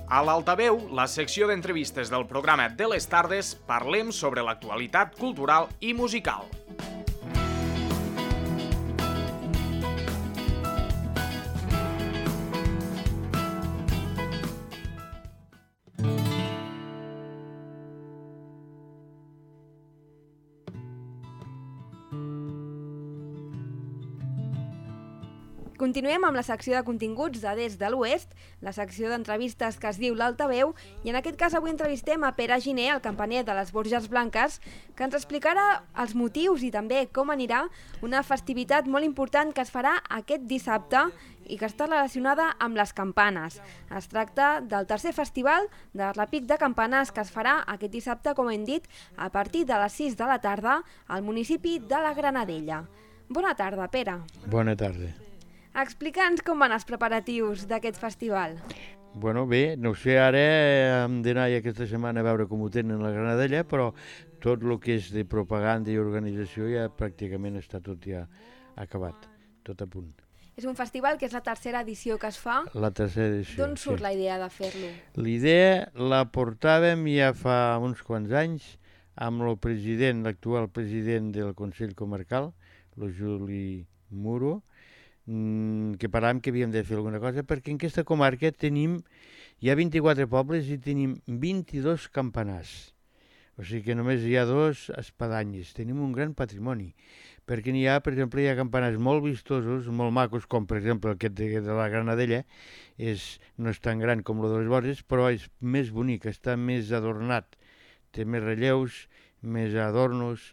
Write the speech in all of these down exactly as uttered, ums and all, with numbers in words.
A l'Altaveu, la secció d'entrevistes del programa de les tardes, parlem sobre l'actualitat cultural i musical. Continuem amb la secció de continguts de Des de l'Oest, la secció d'entrevistes que es diu l'Altaveu, i en aquest cas avui entrevistem a Pere Giner, el campaner de les Borges Blanques, que ens explicarà els motius i també com anirà una festivitat molt important que es farà aquest dissabte i que està relacionada amb les campanes. Es tracta del tercer festival de repic de campanes que es farà aquest dissabte, com hem dit, a partir de les sis de la tarda al municipi de la Granadella. Bona tarda, Pere. Bona tarda. Explica'ns com van els preparatius d'aquest festival. Bueno, bé, no sé, ara hem d'anar aquesta setmana a veure com ho tenen a la Granadella, però tot el que és de propaganda i organització ja pràcticament està tot ja acabat, tot a punt. És un festival que és la tercera edició que es fa. La tercera edició, D'on surt sí. la idea de fer-lo? L'idea la portàvem ja fa uns quants anys amb el president, l'actual president del Consell Comarcal, el Juli Muro, que parlàvem que havíem de fer alguna cosa, perquè en aquesta comarca tenim, hi ha vint-i-quatre pobles i tenim vint-i-dos campanars. O sigui que només hi ha dos espadanyes. Tenim un gran patrimoni, perquè n'hi ha, per exemple, hi ha campanars molt vistosos, molt macos, com per exemple aquest de, de la Granadella, és, no és tan gran com el de les Borges, però és més bonic, està més adornat, té més relleus, més adornos,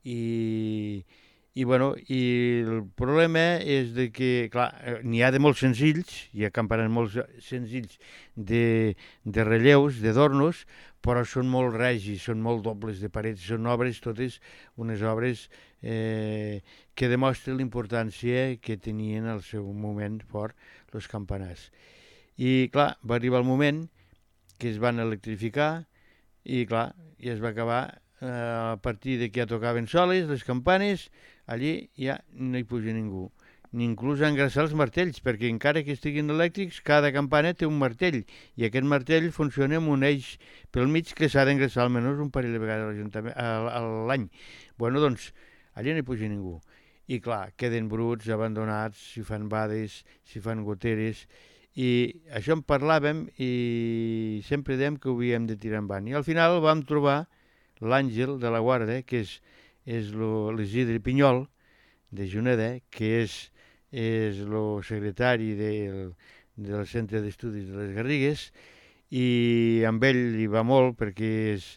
i... I, bueno, i el problema és de que, clar, n'hi ha de molt senzills, hi ha campanars molt senzills de, de relleus, d'adornos, però són molt regis, són molt dobles de parets, són obres, totes unes obres eh, que demostren l'importància que tenien al seu moment fort els campanars. I, clar, va arribar el moment que es van electrificar i, clar, i es va acabar eh, a partir de que ja tocaven soles les campanes. Allí ja no hi puja ningú, ni inclús engraçar els martells, perquè encara que estiguin elèctrics, cada campana té un martell, i aquest martell funciona amb un eix pel mig que s'ha d'engraçar almenys un parell de vegades a l'any. Bueno, doncs, allí no hi puja ningú. I clar, queden bruts, abandonats, s'hi fan bades, s'hi fan goteres, i això en parlàvem i sempre dèiem que ho havíem de tirar endavant. I al final vam trobar l'Àngel de la Guarda, que és és l'Isidre Pinyol, de Juneda, que és el secretari del, del Centre d'Estudis de les Garrigues, i amb ell hi va molt, perquè és,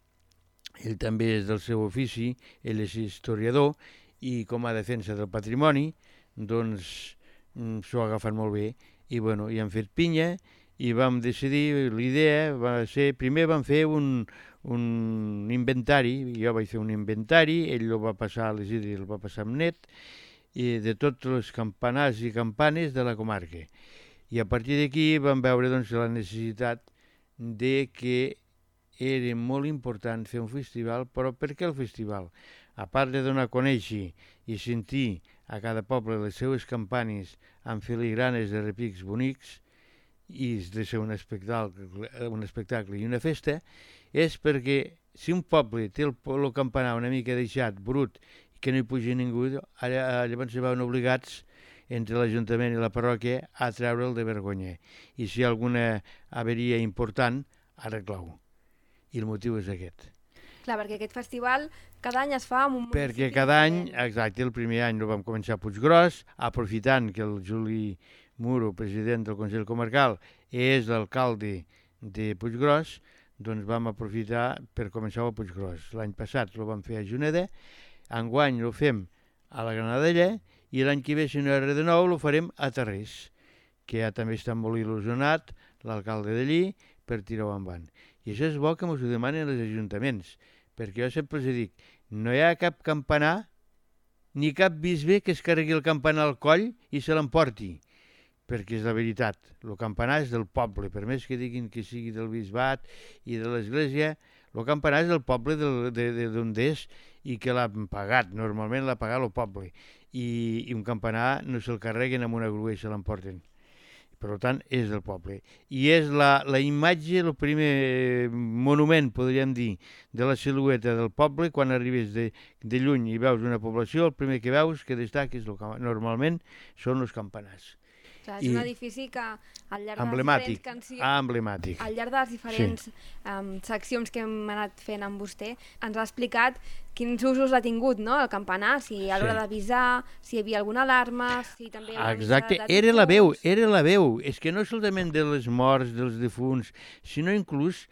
ell també és del seu ofici, ell és historiador, i com a defensa del patrimoni, doncs s'ho ha agafat molt bé, i bueno, hi han fet pinya, i vam decidir, l'idea va ser, primer vam fer un, un inventari, jo vaig fer un inventari, ell el va passar a l'Isidre, el va passar amb net, i de tots els campanars i campanes de la comarca. I a partir d'aquí vam veure doncs, la necessitat de que era molt important fer un festival, però per què el festival? A part de donar a conèixer i sentir a cada poble les seues campanes amb filigranes de repics bonics, i de ser un espectacle, un espectacle i una festa, és perquè si un poble té el, el campanar una mica deixat, brut, i que no hi puja ningú, ara, llavors se van obligats entre l'Ajuntament i la parròquia a treure'l de vergonya. I si hi ha alguna averia important, arreglar-ho. I el motiu és aquest. Clar, perquè aquest festival cada any es fa en un municipi... Perquè cada any, exacte, el primer any el vam començar a Puiggròs, aprofitant que el Juli Muro, president del Consell Comarcal, és l'alcalde de Puiggròs, doncs vam aprofitar per començar a Puiggròs. L'any passat el vam fer a Juneda, enguany el fem a la Granadella, i l'any que ve, si no era de nou, el farem a Tarrés, que ja també està molt il·lusionat l'alcalde d'allí per tirar-ho endavant. I això és bo que ens ho demanen els ajuntaments, perquè jo sempre els dic, no hi ha cap campanar ni cap bisbe que es carregui el campanar al coll i se l'emporti, perquè és la veritat, el campanar és del poble, per més que diguin que sigui del bisbat i de l'església, el campanar és del poble d'on és i que l'han pagat, normalment l'ha pagat el poble, i, i un campanar no se'l carreguen amb una grua i se l'emporten. per tant, és del poble. I és la, la imatge, el primer monument, podríem dir, de la silueta del poble. Quan arribes de, de lluny i veus una població, el primer que veus, que destaca, és el, normalment són els campanars. Clar, és I un edifici que al llarg emblemàtic, de les diferents ah, emblemàtic. Al llarg de les diferents sí. um, seccions que hem anat fent amb vostè, ens ha explicat quins usos ha tingut, no?, el campanar, si a l'hora sí. d'avisar, si hi havia alguna alarma, si també... Exacte, era la veu, era la veu. És que no solament de les morts, dels defunts, sinó inclús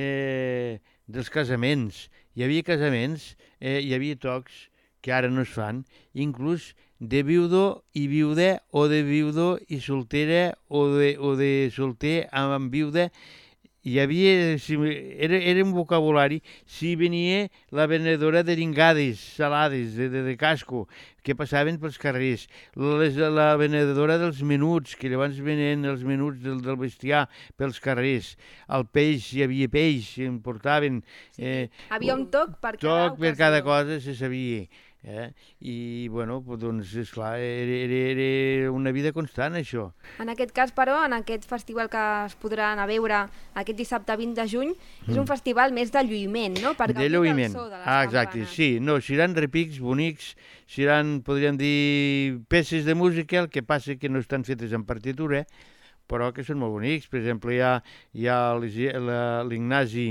eh, dels casaments. Hi havia casaments, eh, hi havia tocs que ara no es fan, inclús de viudo i viuda, o de viudo i soltera, o de, o de solter amb viuda. Hi havia, era, era un vocabulari. Si venia la venedora de ringades salades, de, de, de casco, que passaven pels carrers, les, la venedora dels menuts, que llavors venien els menuts del, del bestiar pels carrers, el peix, hi havia peix, em portaven... Sí, eh, havia un toc per cada toc per cada cosa, se sabia. Eh? I, bueno, doncs, esclar, era, era, era una vida constant, això. En aquest cas, però, en aquest festival que es podrà anar a veure aquest dissabte vint de juny, mm. és un festival més de lluïment, no?, per gaudir del so de les ah, exacte, campanes. Sí, no, seran repics bonics, seran, podríem dir, peces de música, el que passa que no estan fetes en partitura, però que són molt bonics. Per exemple, hi ha, hi ha l'Ignasi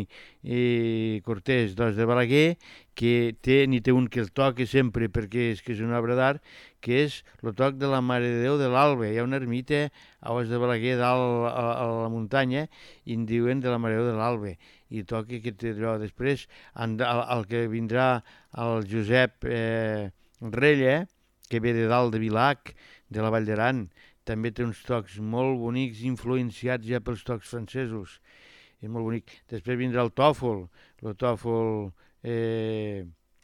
Cortés d'Os de Balaguer, que té, n'hi té un que el toca sempre perquè és que és una obra d'art, que és el toc de la Mare de Déu de l'Alba. Hi ha una ermita a Os de Balaguer dalt a, a la muntanya i en diuen de la Mare de Déu de l'Alba. I toca aquest allò. Després, el, el que vindrà el Josep eh, Rella, que ve de dalt de Vilac, de la Vall d'Aran, també té uns tocs molt bonics, influenciats ja pels tocs francesos. És molt bonic. Després vindrà el tòfol, el tòfol eh,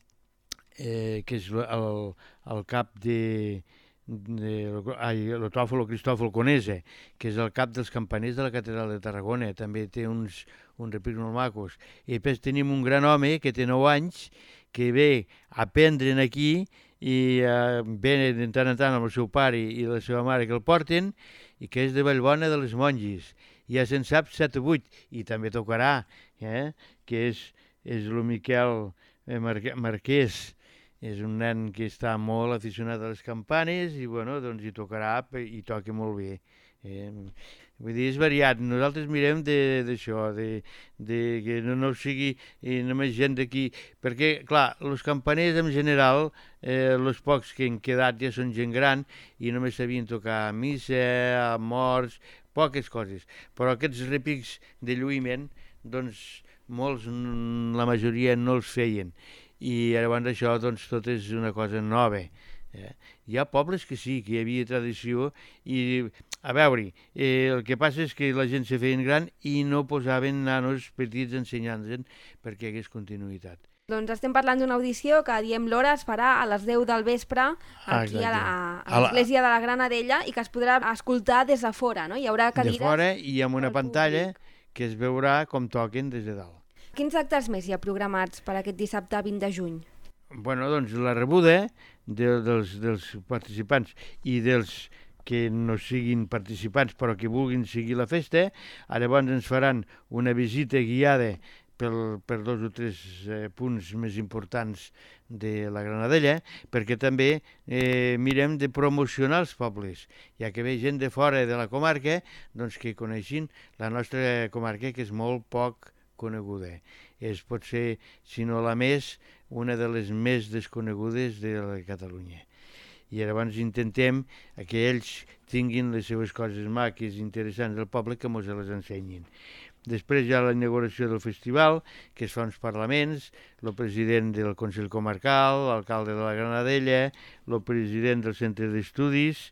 eh, que és el, el cap de... de ai, el tòfol o Cristòfol Conesa, que és el cap dels campaners de la catedral de Tarragona. També té uns, uns repics molt macos. I després tenim un gran home que té nou anys, que ve a aprendre aquí, i eh, ve de tant en tant amb el seu pare i la seva mare que el porten, i que és de Vallbona de les Monges. Ja se'n sap set o vuit, i també tocarà, eh? que és, és el Miquel Marquès, Marquès. És un nen que està molt aficionat a les campanes i, bueno, doncs hi tocarà i toca molt bé. Eh? Vull dir, és variat. Nosaltres mirem d'això, de, de, de que no, no sigui eh, només gent d'aquí, perquè, clar, els campaners en general, eh, els pocs que han quedat ja són gent gran i només sabien tocar a missa, a morts, poques coses. Però aquests repics de lluïment, doncs, molts, la majoria no els feien. I llavors això, doncs, tot és una cosa nova. Eh? Hi ha pobles que sí, que hi havia tradició i, a veure, eh, el que passa és que la gent se feien gran i no posaven nanos petits ensenyant-se'n perquè hi hagués continuïtat. Doncs estem parlant d'una audició que, diem l'hora, es farà a les deu del vespre aquí ah, a l'església de la Granadella i que es podrà escoltar des de fora, no? Hi haurà cadires... De fora i amb una pantalla que es veurà com toquen des de dalt. Quins actes més hi ha programats per aquest dissabte vint de juny? Bueno, doncs la rebuda de, dels, dels participants i dels que no siguin participants però que vulguin seguir la festa, llavors ens faran una visita guiada per, per dos o tres eh, punts més importants de la Granadella, perquè també eh, mirem de promocionar els pobles, ja que ve gent de fora de la comarca, doncs que coneixin la nostra comarca, que és molt poc coneguda. És potser, si no la més, una de les més desconegudes de la Catalunya. I llavors intentem que ells tinguin les seves coses maques, interessants del poble, que ens les ensenyin. Després hi ha la inauguració del festival, que es fa uns parlaments, el president del Consell Comarcal, l'alcalde de la Granadella, el president del Centre d'Estudis,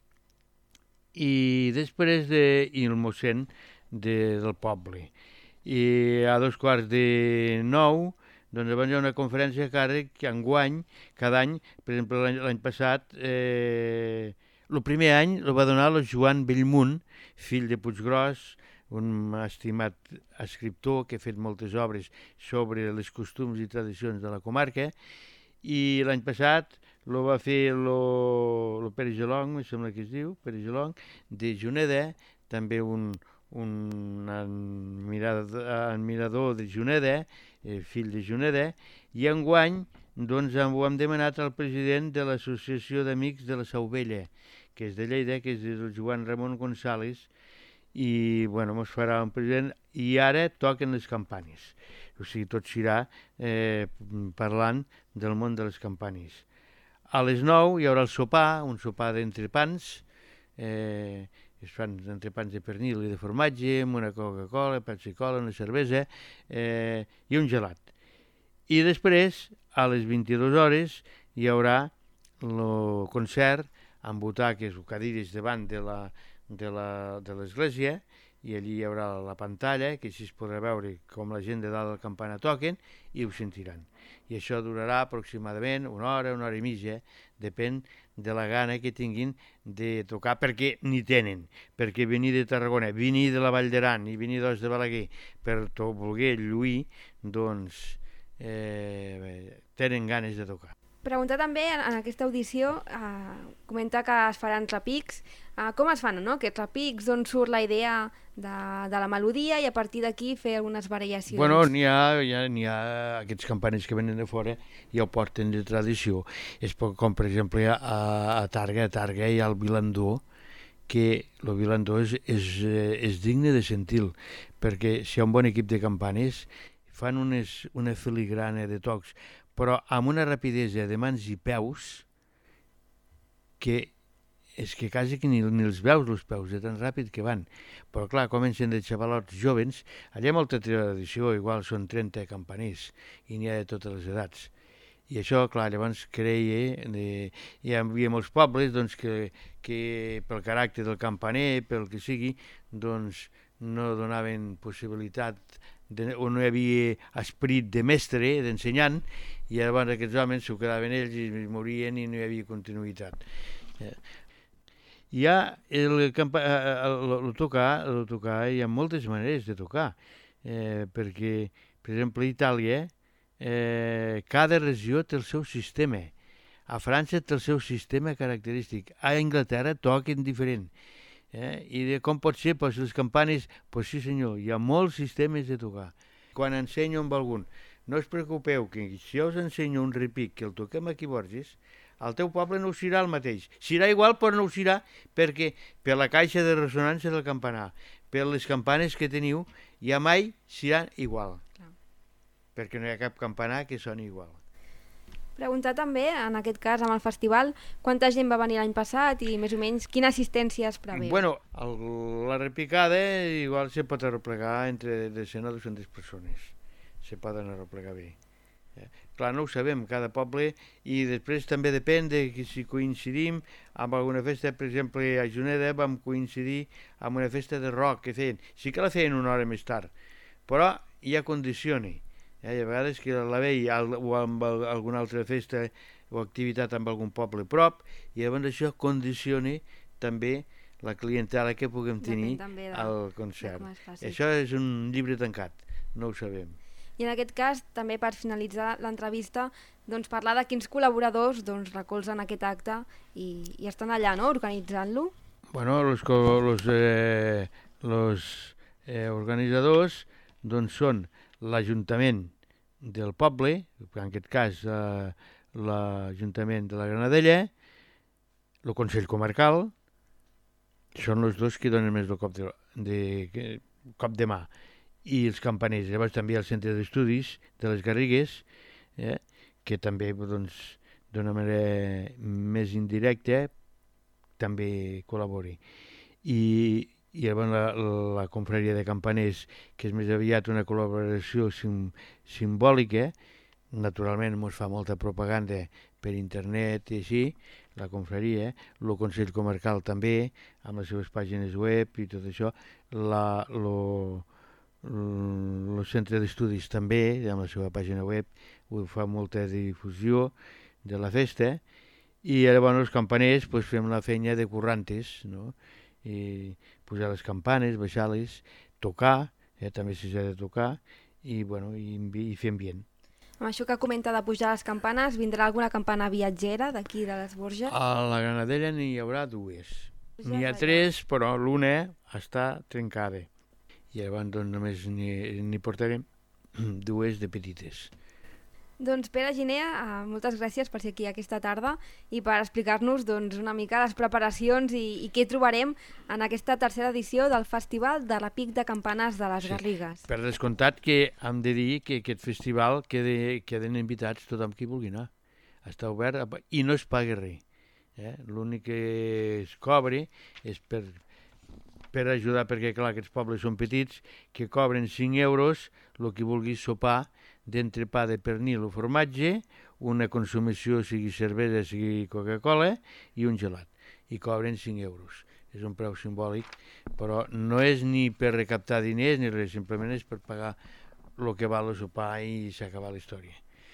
i després de, i el mossèn de, del poble. I a dos quarts de nou, doncs llavors hi ha una conferència a càrrec que enguany, cada any, per exemple l'any passat, eh, el primer any el va donar el Joan Bellmunt, fill de Puiggròs, un estimat escriptor que ha fet moltes obres sobre les costums i tradicions de la comarca, i l'any passat lo va fer lo, lo Pere Gelong, em sembla que es diu, Pere Gelong, de Juneda, també un, un admirador, admirador de Juneda, eh, fill de Juneda, i enguany doncs, ho hem demanat al president de l'Associació d'Amics de la Sau Vella, que és de Lleida, que és el Joan Ramon González, i bueno, mos farà un president, i ara toquen les campanes. O sigui, tot serà eh, parlant del món de les campanes. A les nou hi haurà el sopar, un sopar d'entrepans, eh, es fan entrepans de pernil i de formatge, amb una Coca-Cola, Pepsi-Cola, una cervesa eh, i un gelat. I després, a les vint-i-dues hores, hi haurà el concert amb butaques o cadires davant de la de la, de l'església, i allí hi haurà la pantalla, que així es podrà veure com la gent de dalt del campanar toquen i ho sentiran. I això durarà aproximadament una hora, una hora i mitja, depèn de la gana que tinguin de tocar, perquè n'hi tenen, perquè venir de Tarragona, venir de la Vall d'Aran i venir d'Os de Balaguer per voler lluir, doncs eh, tenen ganes de tocar. Preguntar també, en, en aquesta audició, eh, comenta que es faran repics. Eh, com es fan, no? Aquests repics, d'on surt la idea de, de la melodia i a partir d'aquí fer algunes variacions? Bueno, n'hi ha, ha, ha aquests campanes que venen de fora i ho porten de tradició. És com, per exemple, a, a Targa, a Targa hi ha el vilandó, que el vilandó és, és, és digne de sentir, perquè si hi ha un bon equip de campanes, fan unes, una filigrana de tocs, però amb una rapidesa de mans i peus que és que quasi que ni, ni els veus, els peus, de tan ràpid que van. Però clar, comencen de xavalots jovens, allà hi ha molta tradició, igual són trenta campaners, i n'hi ha de totes les edats. I això, clar, llavors creia, de, hi havia molts pobles doncs, que, que pel caràcter del campaner, pel que sigui, doncs no donaven possibilitat de, o no hi havia esperit de mestre, d'ensenyant, i llavors aquests homes s'ho quedaven ells i morien i no hi havia continuïtat. Eh. Hi ha el, campa, el, el, tocar, el tocar, hi ha moltes maneres de tocar, eh, perquè, per exemple, a Itàlia, eh, cada regió té el seu sistema. A França té el seu sistema característic. A Anglaterra toquen diferent. Eh? I de com pot ser, pues, les campanes, pues sí senyor, hi ha molts sistemes de tocar. Quan ensenyo amb algun, no us preocupeu que si jo us ensenyo un repic que el toquem aquí a Borges, al teu poble no ho serà el mateix. Serà igual, però no ho serà perquè per la caixa de ressonància del campanar, per les campanes que teniu, ja mai seran igual. Clar. Perquè no hi ha cap campanar que soni igual. Preguntar també, en aquest cas, amb el festival, quanta gent va venir l'any passat i més o menys quina assistència es preveu? Bueno, el, la repicada igual se pot arreplegar entre de cent a dues-centes persones. Se poden arreplegar bé. Eh? Clar, no ho sabem, cada poble, i després també depèn de si coincidim amb alguna festa. Per exemple, a Juneda vam coincidir amb una festa de rock que feien. Sí que la feien una hora més tard, però ja condiciona. Eh, a vegades que la veia o amb alguna altra festa o activitat amb algun poble prop, i llavors això condiciona també la clientela que puguem tenir de, al concert. Això és un llibre tancat, no ho sabem. I en aquest cas, també per finalitzar l'entrevista, doncs parlar de quins col·laboradors doncs, recolzen aquest acte i, i estan allà, no?, organitzant-lo. Bueno, los, los, eh, los eh, organitzadors doncs són l'Ajuntament del poble, en aquest cas eh, l'Ajuntament de la Granadella, el Consell Comarcal, són els dos que donen més el cop de, de, de, cop de mà, i els campaners. Llavors també hi ha el Centre d'Estudis de les Garrigues, eh, que també doncs, d'una manera més indirecta també col·labori. I i llavors la, la confraria de campaners, que és més aviat una col·laboració sim, simbòlica, naturalment ens fa molta propaganda per internet i així, la confraria, el Consell Comarcal també, amb les seves pàgines web i tot això, la, lo, el Centre d'Estudis també, amb la seva pàgina web, ho fa molta difusió de la festa, i llavors els campaners pues, fem la feina de currantes, no?, i posar les campanes, baixar-les, tocar, eh, també s'ha de tocar, i, bueno, i, i fer ambient. Amb això que comenta de pujar les campanes, vindrà alguna campana viatgera d'aquí de les Borges? A la Granadella n'hi haurà dues. Ja N'hi ha va, tres, però l'una està trencada. I llavors doncs, només n'hi portarem dues de petites. Doncs Pere Giner, eh, moltes gràcies per ser aquí aquesta tarda i per explicar-nos doncs, una mica les preparacions i, i què trobarem en aquesta tercera edició del Festival de la Pic de Campanes de les Sí. Garrigues. Per descomptat que hem de dir que aquest festival queda, queden invitats tothom qui vulgui anar. Està obert a- i no es paga res. Eh? L'únic que es cobra és per, per ajudar, perquè clar, aquests pobles són petits, que cobren cinc euros el que vulgui sopar d'entrepà de pernil o formatge, una consumició, sigui cervesa, sigui Coca-Cola, i un gelat. I cobren cinc euros. És un preu simbòlic, però no és ni per recaptar diners ni res, simplement és per pagar el que val el sopar i s'acaba la història.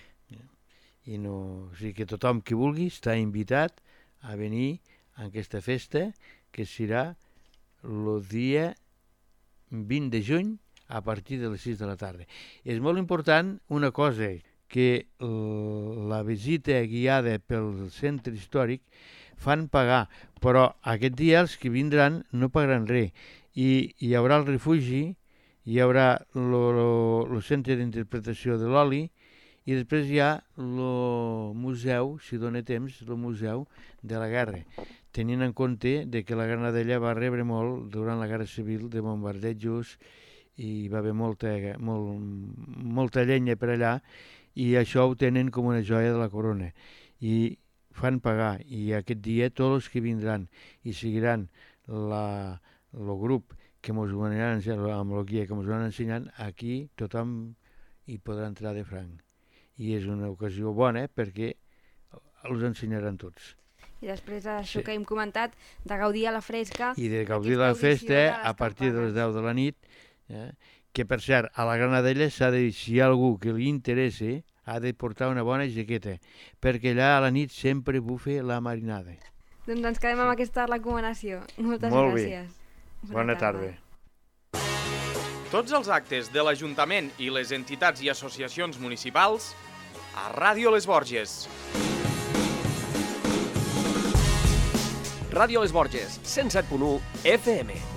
I no, o sigui que tothom qui vulgui està invitat a venir a aquesta festa, que serà el dia vint de juny a partir de les sis de la tarda. És molt important una cosa, que la visita guiada pel centre històric fan pagar, però aquest dia els que vindran no pagaran res. I hi haurà el refugi, hi haurà el centre d'interpretació de l'oli, i després hi ha el museu, si dona temps, el museu de la guerra, tenint en compte de que la Granadella va rebre molt durant la Guerra Civil de bombardejos i hi va haver molta, molt, molta llenya per allà, i això ho tenen com una joia de la corona. I fan pagar, i aquest dia tots els que vindran i seguiran la, el grup que ens ho aniran amb el guia que ens ho van ensenyant, aquí tothom hi podrà entrar de franc. I és una ocasió bona perquè els ensenyaran tots. I després això Sí. que hem comentat, de gaudir a la fresca. I de gaudir de aquesta la audició festa de les a partir de les campanes. deu de la nit, eh? Que per cert, a la Granadella s'ha de dir, si hi ha algú que li interessa, ha de portar una bona jaqueta, perquè allà a la nit sempre bufa la marinada. Doncs ens quedem amb aquesta recomanació. Moltes Molt bé. gràcies. Bona tarda. Tots els actes de l'Ajuntament i les entitats i associacions municipals a Ràdio Les Borges. Ràdio Les Borges, cent set punt u F M.